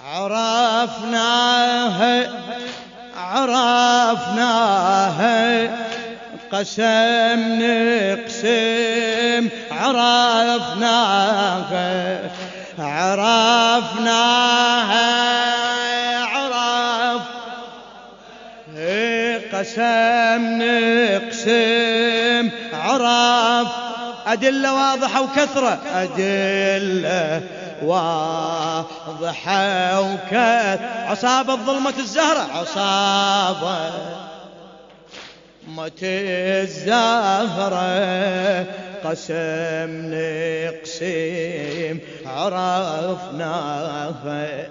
عرفناها قسم نقسم عرفناها قسم نقسم عرف. أدلة واضحة وكثرة، أدلة واضحة وكثرة. عصابة ظلمة الزهرة، عصابة ظلمة الزهرة قسم نقسم عرفناها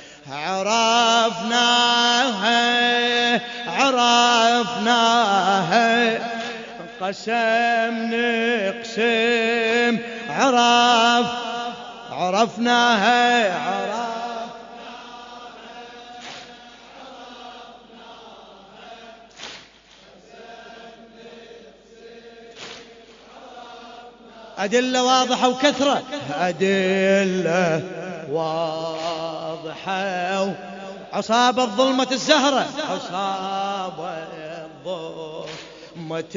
قسم نقسم عرفناها أدلة واضحة وكثرة، أدلة واضحة. عصابة ظلمة الزهرة، عصابة ظلمة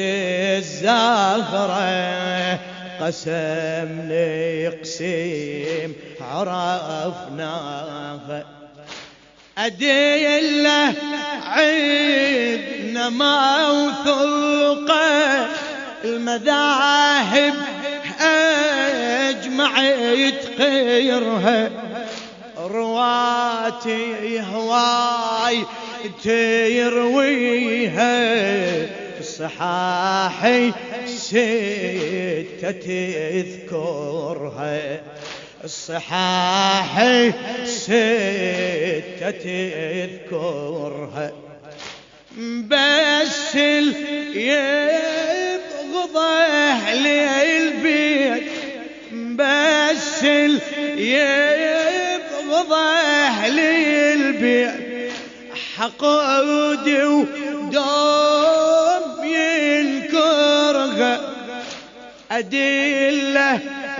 الزهرة قسم نقسم عرفناها. أدلة عندنا موثوقة، المذاهب أجمع يتقيرها، رواتي هواي ترويها، الصحاحي ستة تذكرها، الصحاحي ستة تذكرها. بس يبغض أهل البيت، بس يبغض أهل البيت، حقود ودوم ينكرها. أدلة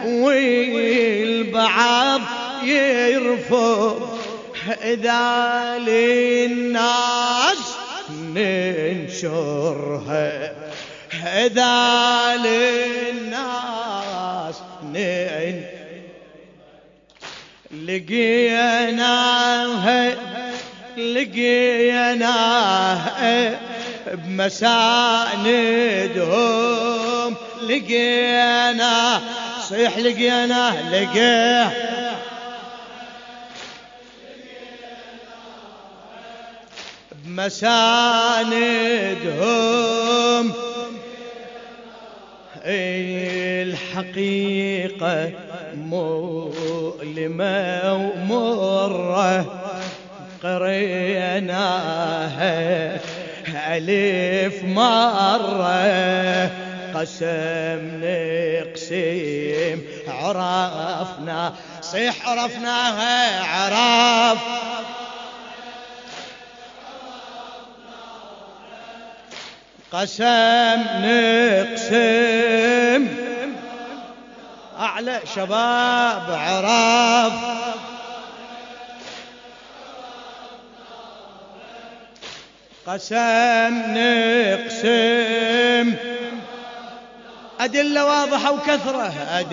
والبعض يرفض، إذا للناس ننشرها، إذا للناس لقيناها بمساندهم، لقينا صيح لقينا بمساندهم. الحقيقة مؤلمة ومرة قريناها ألف مرة قسم نقسم عرفنا. صيح عرفناها عرف، قسم نقسم أعلى شباب عرف، قسم نقسم. أدلة واضحة وكثرة،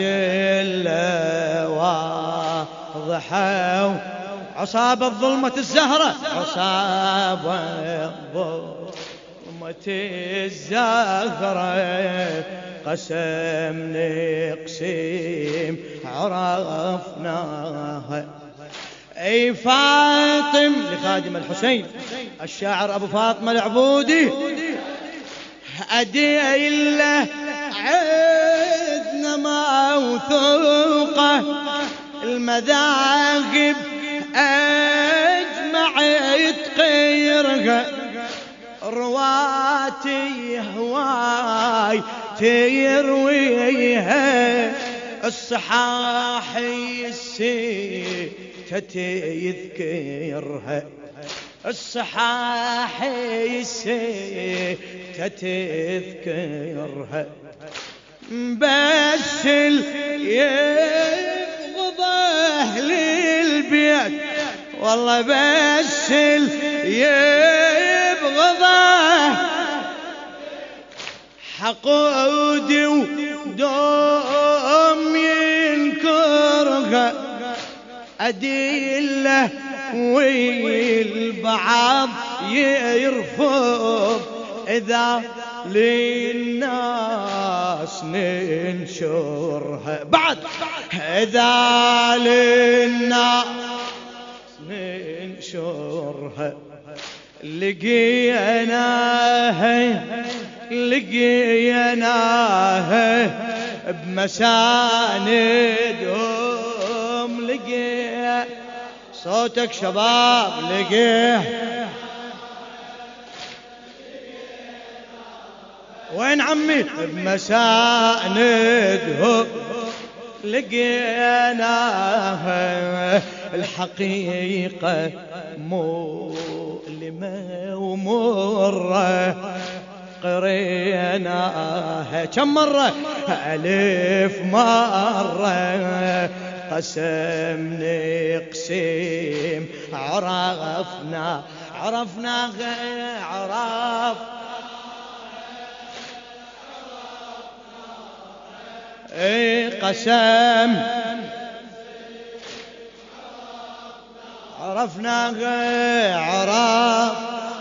أدلة واضحة. عصابة ظلمة الزهرة، عصابة ظلمة الزهرة قسم نقسم عرفناها. أي فاطم لخادم الحسين الشاعر أبو فاطمة العبودي، أدلة عندنا موثوقة، المذاهب أجمع يتقيرها، رواتي هواي ترويها، الصحاحي الستة يذكرها، الصحاحي الستة تذكرها. بس يبغض أهل البيت والله بس يبغضه حقودي ودوم ينكرها أدلة والبعض يرفض إذا للناس ننشرها بعد إذا للناس ننشرها لقيناها بمساندهم لقيها صوتك شباب لقيه وين عمي بمساندهم لقيناها الحقيقة مؤلمة ومرة قريناها كم مرة 1000 مرة قسم نقسم عرفنا عرف قسم عرفنا عرف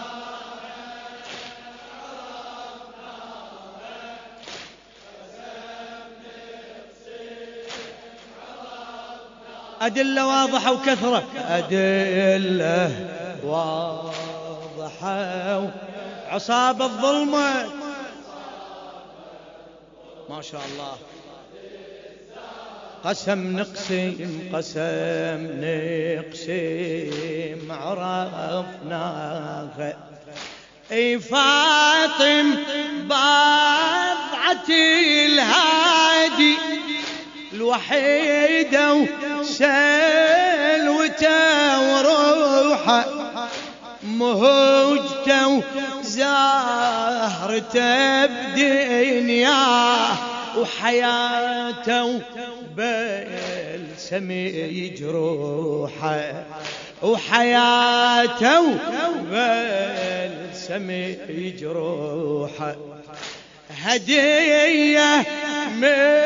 أدلة واضحة وكثرة أدلة واضحة عصابة الظلمة ما شاء الله قسم نقسم عرفناها اي فاطم بضعة الهادي الوحيدة وسلوته وروحه مهوجته وزهرته بدنياه وحياته بلسمي جروحه وحياته بلسمي جروحه هدية من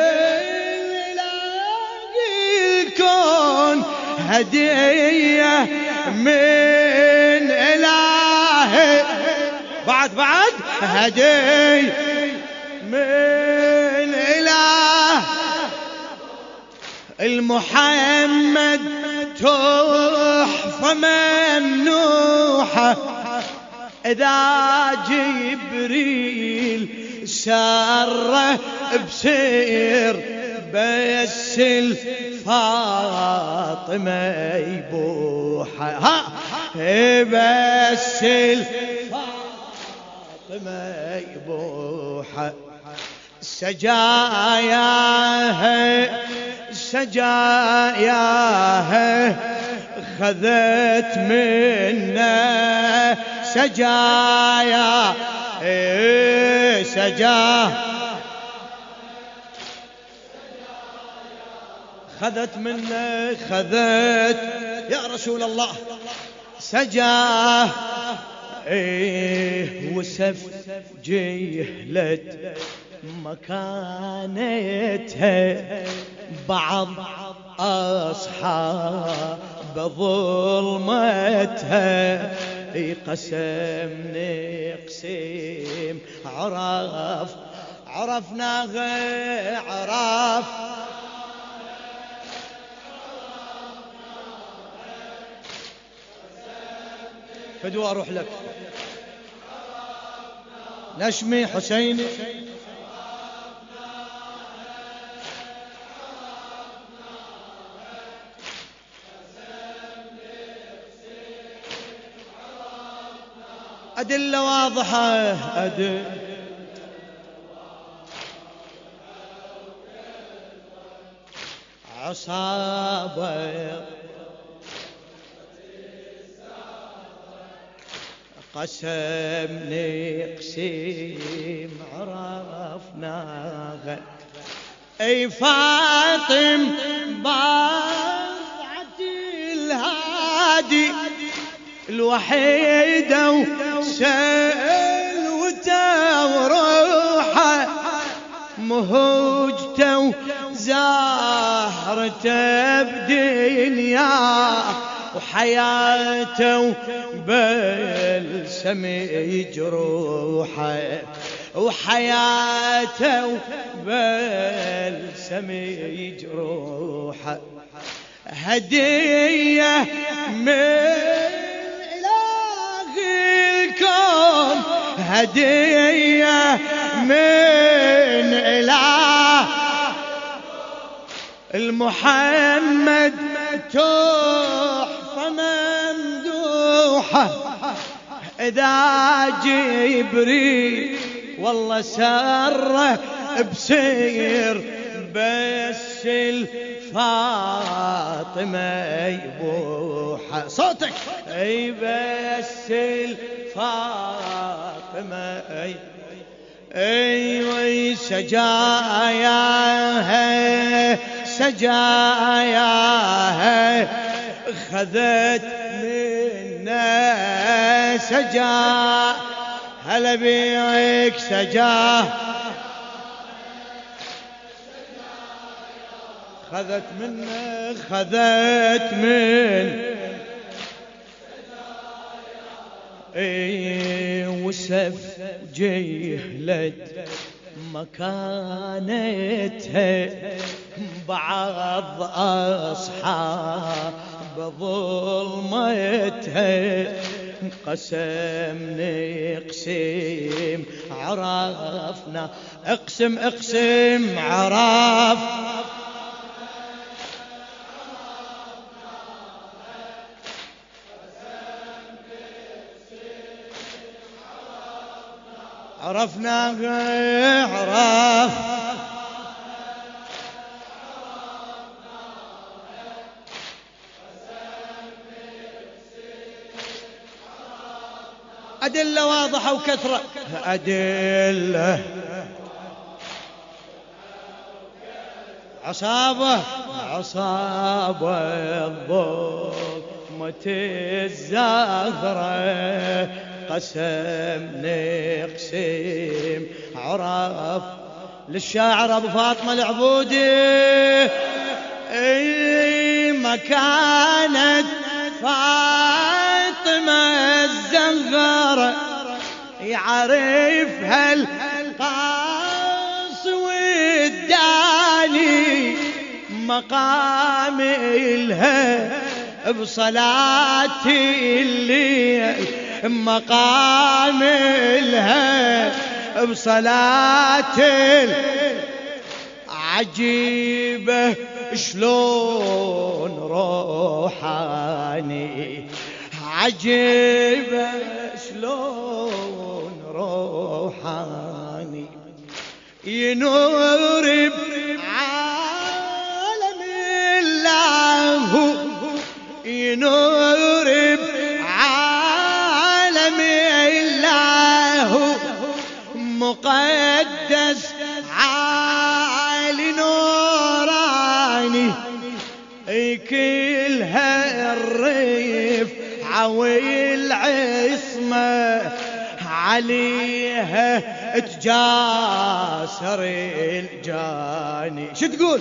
الكون هدية من إله بعد هدية من إله المحمد تحفة ممنوحة إذا جبريل سره بسير بس الفاطمة يبوحة بس الفاطمة يبوحة سجاياها خذت منا سجايا خذت منا خذت يا رسول الله سجاه وسف جهلت مكانتها بعض أصحاب ظلمتها قسم نقسم عرفناها عرف فدوا أروح لك نشمي حسيني أدلة واضحة عصابة قسم نقسم عرفناها اي فاطم بضعة الهادي بلادي الوحيدة وسلوته وروحه مهوجته وزهرته بدنيا وحياته بلسمي جروحه وحياته بلسمي جروحه هدية من إله الكون هدية من إله المحمد تحفة ممدوحة إذا جبريل والله سره بسير بس الفاطمة يبوحة صوتك اي بس الفاطمة اي سجاياها سجاياها خذت منا سجا هلا بيك سجا خذت منه خذت من اي وسف جهلت مكانتها بعض أصحاب ظلمتها قسم نقسم عرفنا اقسم اقسم عرف عرفنا عرف أدلة واضحة وكثرة أدلة عصابة عصابة الضغمة الزهرة قسم نقسم عرف للشاعر أبو فاطمة العبودي اي ما كانت فاطمة الزهرة يعرفها القاص والداني مقام إلها بصلاة الليل مقام إلها بصلاة عجيبة شلون روحاني عجيبة شلون روحاني ينور بعالم الله ينور بعالم الله مقدس عالي نوراني كلها الريف عوي العصمة عليها تجاسر الجاني شو تقول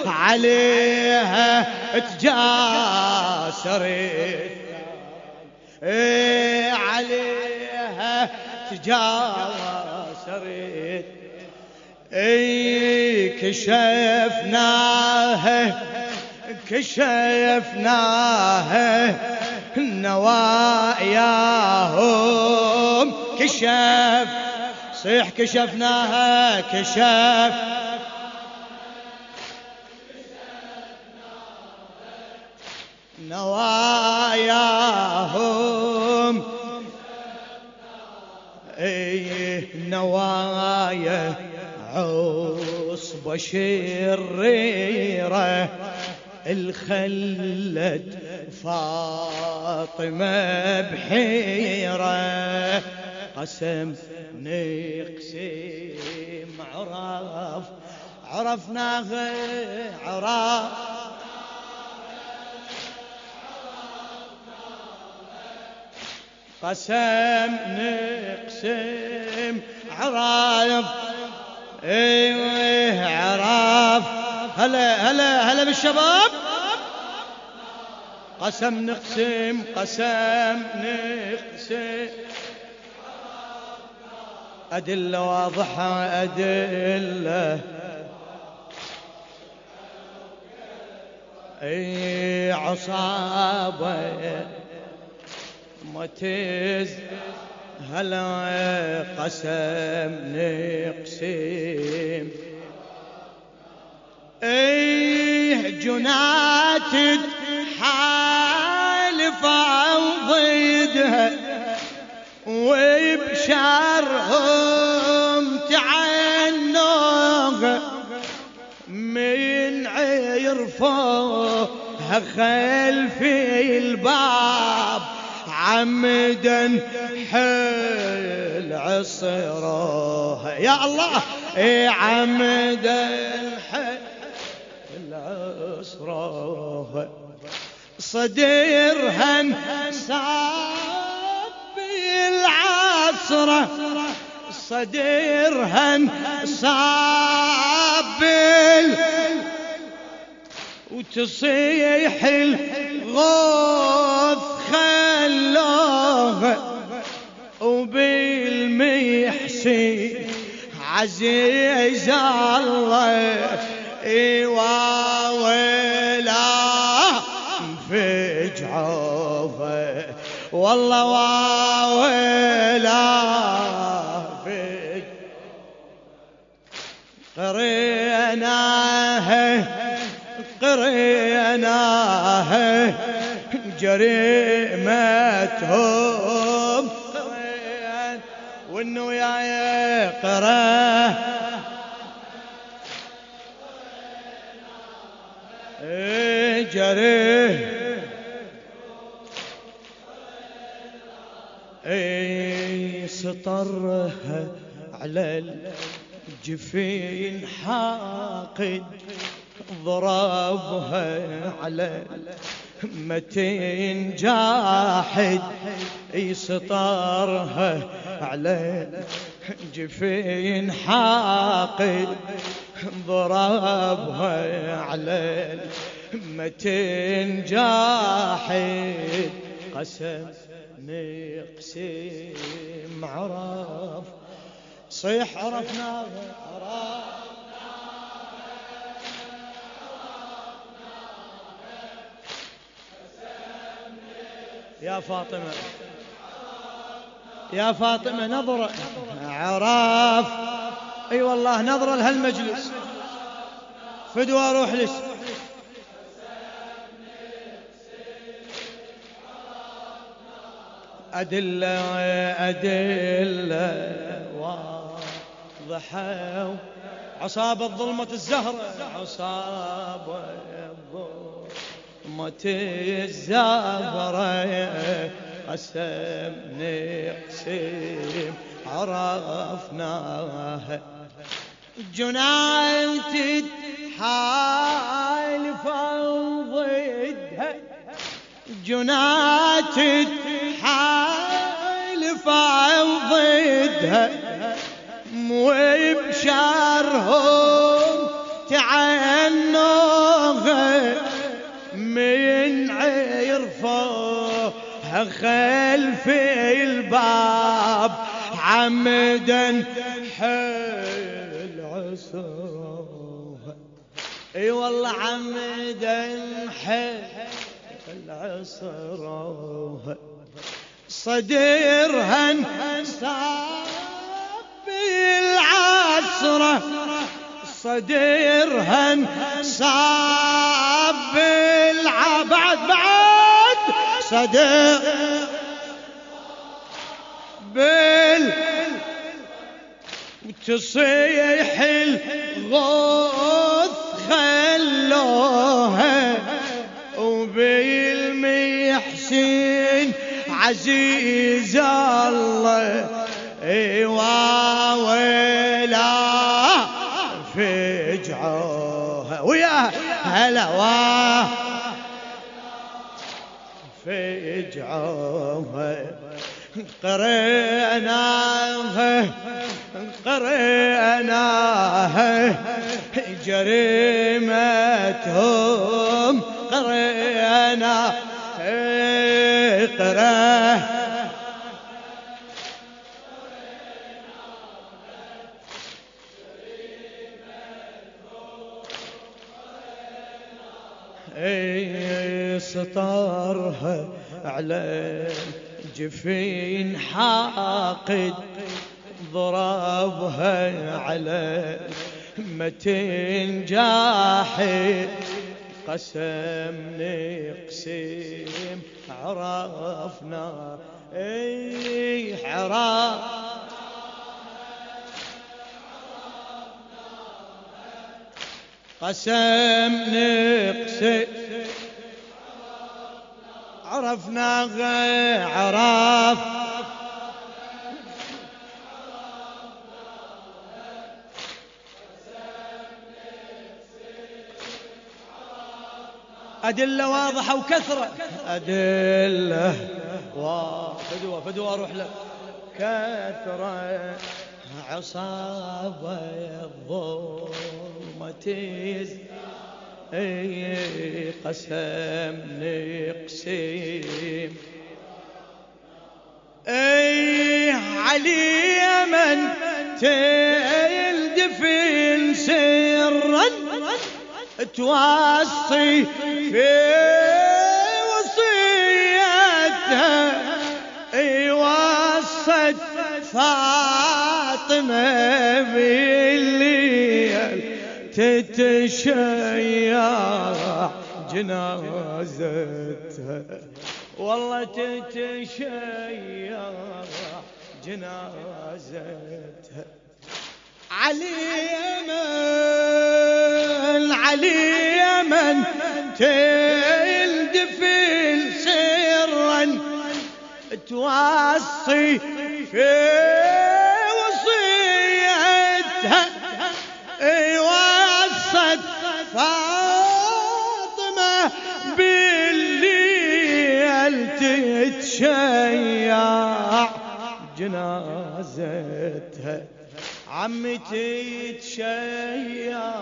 عليها تجاسر عليها تجاسر كشفناها كشفناها نواياهم كشف صيح كشفناها كشف نواياهم نوايا عصبة شريرة الخلت فاطمة بحيرة قسم نقسم عرف عرفناها عرف قسم نقسم عراف، ايوه عراف. هلا هلا هلا بالشباب. قسم نقسم قسم نقسم، أدلة واضحة أدلة، اي عصابة ما تز. هلا قسم نقسم، اي جنات حالف ضدها وبشرهم تعنوها، من عرفوها خلف الباب عمدا حل عصروها. يا الله عمدا حل عصروها، صدرها صاب العصرة، صدرها صاب وتصيح الغوث خلوها، وبالمحسن عزيز الله ولا فجعوها، والله ولا فج. قريناها جريمتهم، وانه يا قراه جريه سطرها على الجفين حاقد، ضربها على متين جاحد، سطرها على الجفين حاقد، ضربها على متين جاحد. قسم نقسم عرف، صيح عرفناها يا فاطمة، يا فاطمة نظرة عراف. اي والله نظرة لهالمجلس، فدوى روح لس. أدلة أدلة واضحة، عصابة ظلمة الزهرة، عصابة ظلمة الزهرة. قسم نقسم عرفناها، جنايتد حالف ضدها، جنايتد حالف ضدها، وبشرهم تعنوها، من عرفوها خلف الباب عمدا حل عصروها. اي والله عمدا حل عصروها، صدرها صاب العصرة، صدرها صاب بعد صدر وتصيح الغوث خلوها، وبالمحسن عزيز الله ولا فجعوها. ويا هلا فجعوها قريناها جريمتهم قريناها سطرها على جفين حاقد ضربها على متن جاحد قسم نقسم عرفنا عرف قسم نقسم عرفنا عرف أدلة واضحة وكثرة أدلة فدوى أروح له كثرة عصابة الظلمة قسم نقسم علي من تلدفن سرا توصي في وصيتها وصت فاطمة بالليل تتشيع جنازتها والله تتشيع جنازتها علي من تلدفن سرا توصي في وصيتها وصت فاطمة بالليل تتشيع جنازتها عمي تتشيع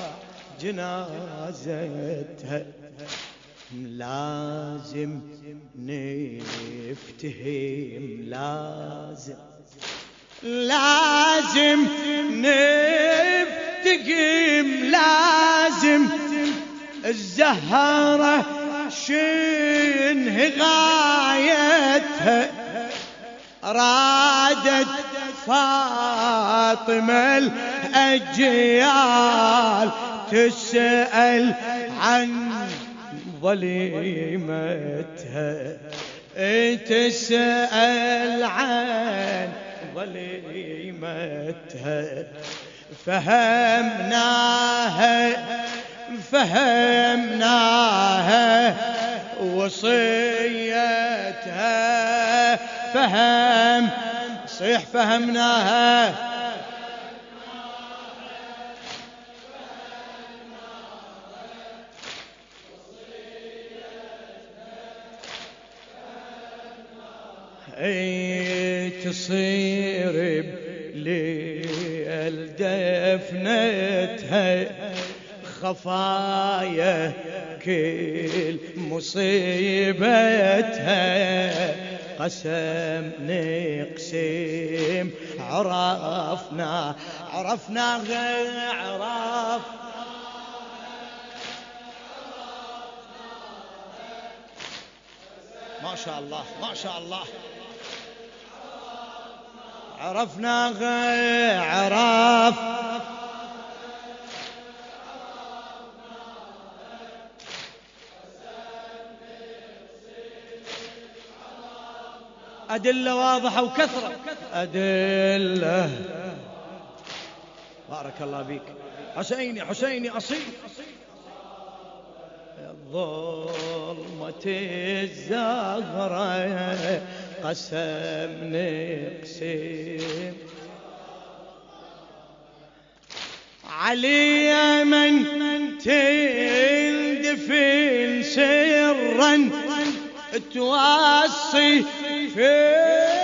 جنازتها لازم نفتهم لازم نفتهم لازم الزهرة شنه غايتها رادت فاطمة الأجيال تسأل عن ظليمتها تسأل عن ظليمتها فهمناها وصيتها فهمناها تصير بليل دفنتها خفايا كل مصيبتها قسم نقسم عرفنا عرف ما شاء الله ما شاء الله عرفنا عرف أدلة واضحة وكثرة أدلة بارك الله بيك حسيني أصيل ظلمة الزهرة قسم نقسم علي من تندفن سرا توصي في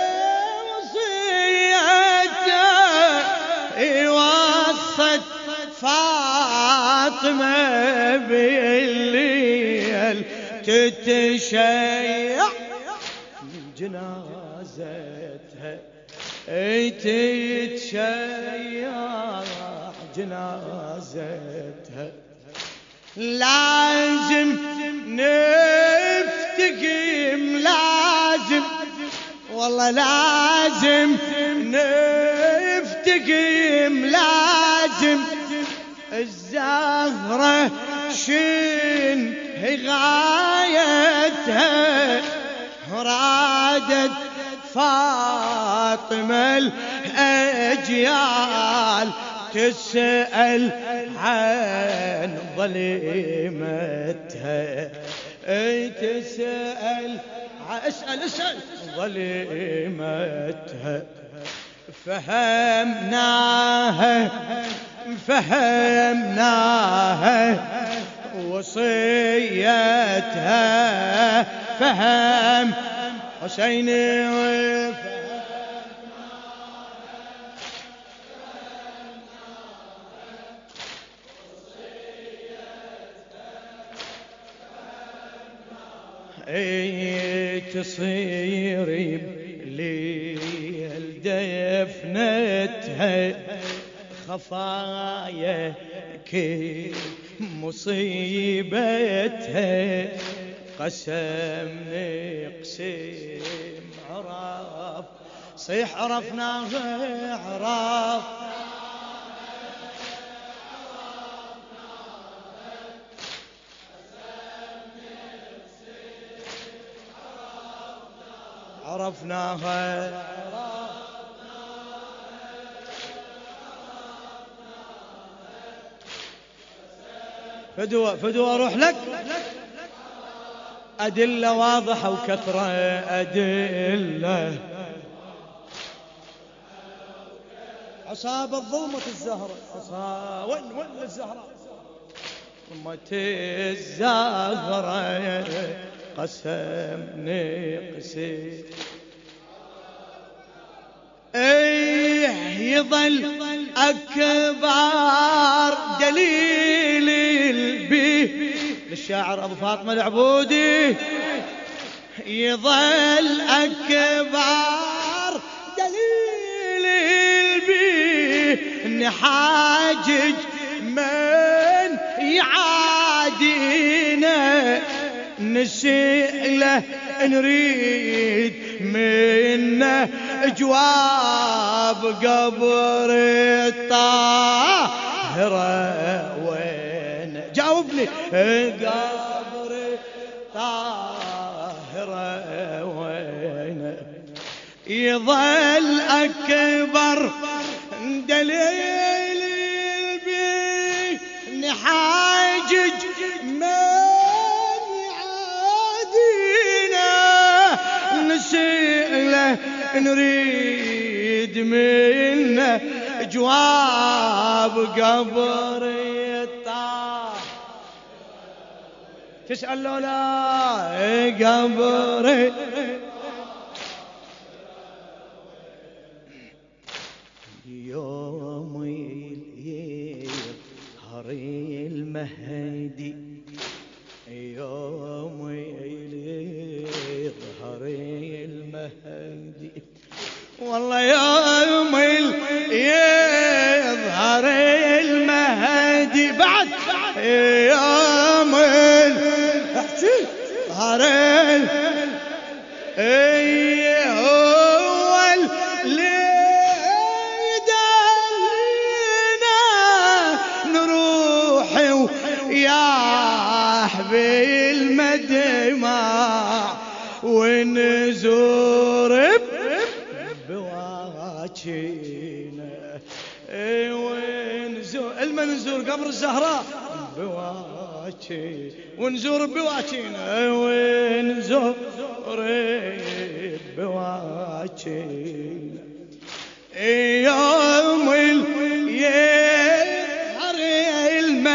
وصيته وصت فاطمة بالليل تتشيع جنازتها تتشيع جنازتها لازم نفتقم لازم والله لازم نفتقم لازم الزهرة شن غايتها رادت فاطمة الأجيال تسأل عن ظلمتها تسأل اسأل ظلمتها فهمناها وصيتها فهم حسيني تصير بليل دفنتها خفايا كل مصيبتها قسم نقسم عرف صيح عرفناها عرف عرفناها فدوى اروح لك أدلة واضحة وكثرة أدلة عصابة ظلمة الزهرة وين الزهرة ظلمة الزهرة قسم نقسم يظل أكبر دليل البي للشاعر أبو فاطمة العبودي يظل أكبر دليل البي نحاجج من يعادينا نسأله نريد منه جواب قبر الطاهرة وين جاوبني قبر الطاهرة وين يظل أكبر دليل البي نحاجج نسأله نريد منه جواب قبر الطاهرة تسأل لولا قبر يوم يظهر المهدي يوم يظهر المهدي والله يوم يظهر المهدي بعد يوم يظهر هو اللي يدلنا نروح وياه بالمدمع ونزور بواجينا ونزور المنزور قبر الزهراء بواجي ونزور بواجينا ونزور بواجينا يوم يظهر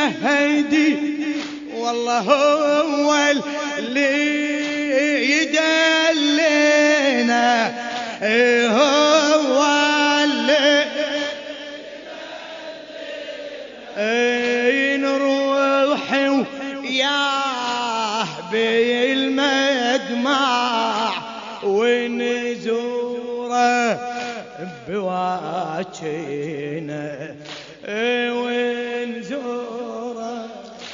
المهدي والله هو اللي يدلنا هو اللي نروحي وياه بالمدمع ونزوره بواجهنا ونزوره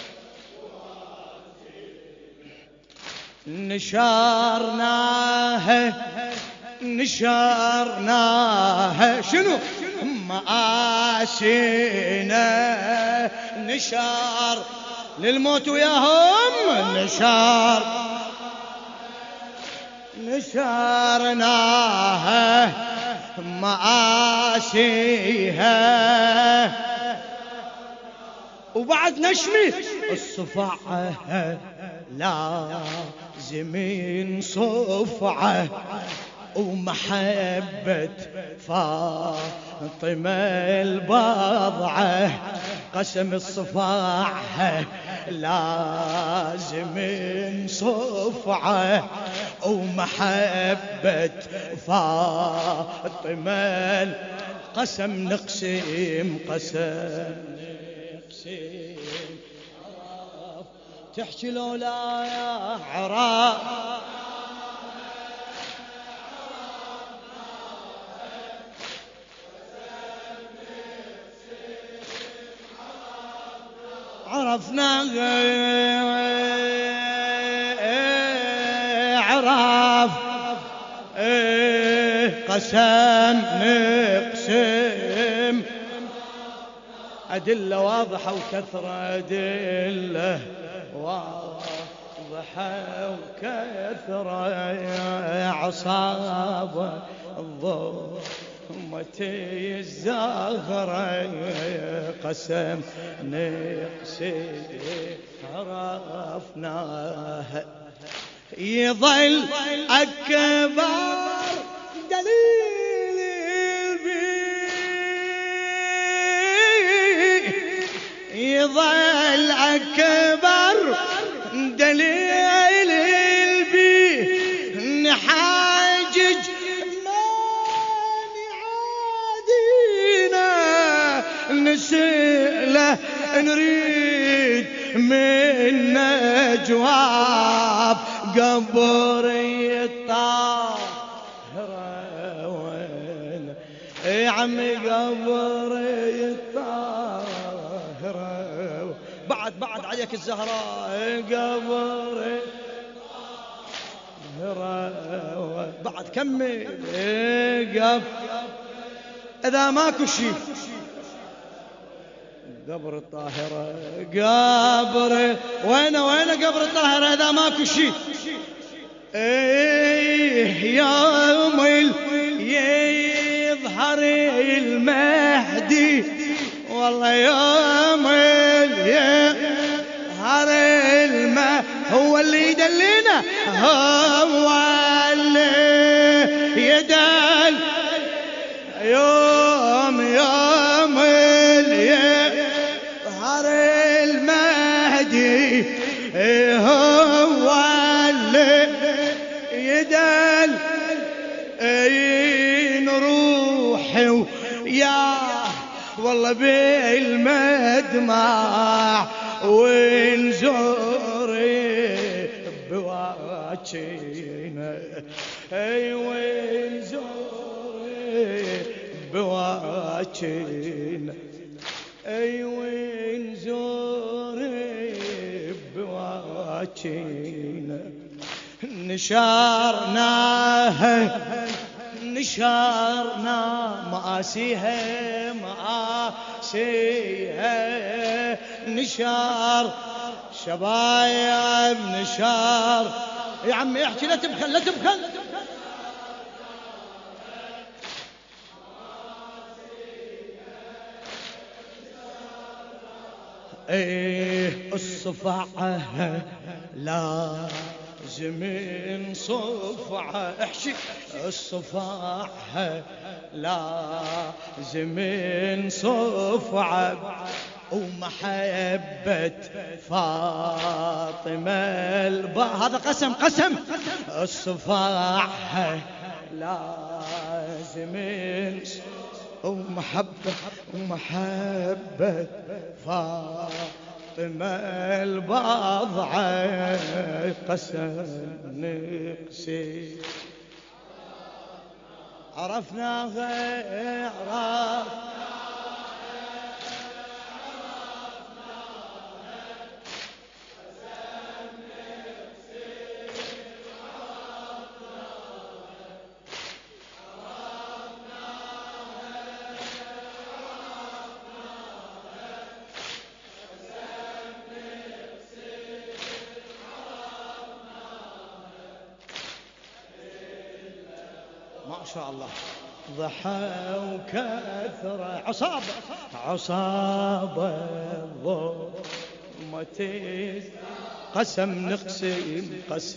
نشرناها شنو مآسينا نشار للموت وياهم نشرناها مآسيها وبعد نشمي الصفعة لازم صفعة ومحبة فاطمة البضعة قسم الصفاعة لازم صفعة ومحبة فاطمة قسم نقسم تحكي لولا يا عراف عرفنا عراف قسم نقسم أدلة واضحة وكثرة أدلة واضحة وكثرة عصابة ضمتي الزهرة قسم نقسم عرفناها يظل أكبر دليل يظل أكبر دليل البي نحاجج من يعادينا نسأله نريد منا جواب قبري الطاهرة وين يا عمي قبري الطاهرة بعد عليك الزهراء قبري الطاهرة بعد كمل إذا ماكو شيء قبر الطاهرة قبر وين قبر الطاهرة إذا ماكو شيء يوم يظهر المهدي والله يوم يظهر المهدي هو اللي يدلنا هو اللي يدل يوم يظهر المهدي هو اللي يدل نروحي يا والله بالمدمع ونزوري بواجهنا ونزوري بواجهنا ونزوري بواجهنا نشرنا مآسيها نشار شبايب نشار يا عمي احكي لا تبخل ايه الصفعة لازم صفعة احشي الصفعة لازم صفعة ومحبة فاطمة هذا قسم الصفاح لازم ومحبة فاطمة البضعة قسم نقسي عرفناها ما شاء الله. ضحى وكثرة عصابة الظلمة قسم نقسم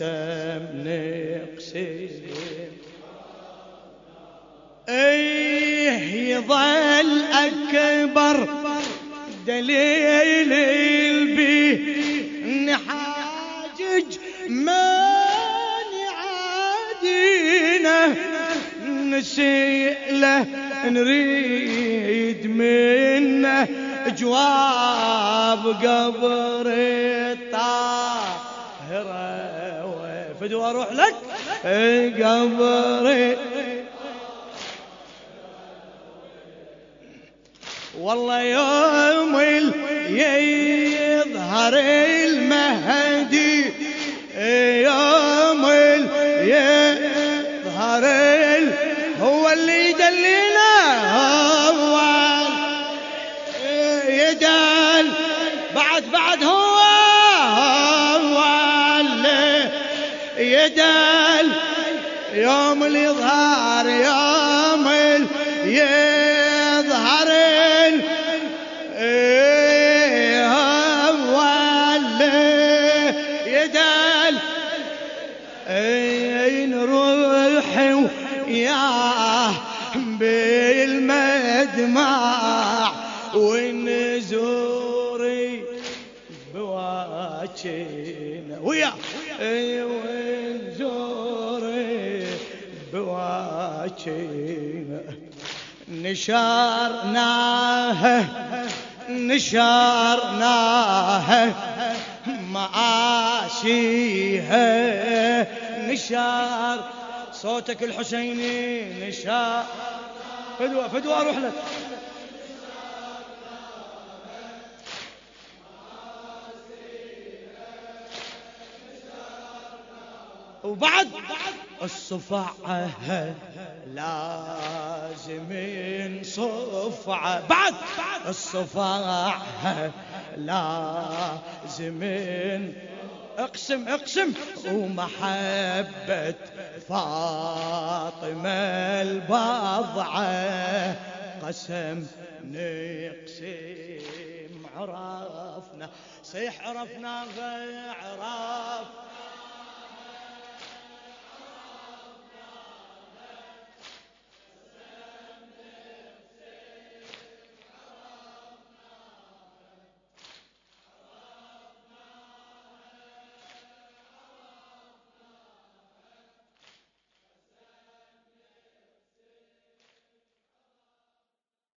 ايه يظل اكبر دليل البيه نحاجج من يعادينا نسئله نريد منه جواب قبر الطاهرة فدوا اروح لك قبر والله يوم يظهر المهدي يوم يظهر هو اللي يدلينا هو يدل بعد هو اللي يدل يوم الإظهار يوم يظهر هو اللي يدل نروح ياه بالمدمع ونزوري بواجينا ويا ونزوري بواجينا نشارناها مآسيها نشار صوتك الحسيني نشار فدوى اروح لك وبعد الصفعة لازم صفعة بعد الصفعة لازم اقسم ومحبة فاطمة البضعة قسم نقسم عرفنا صيح عرفنا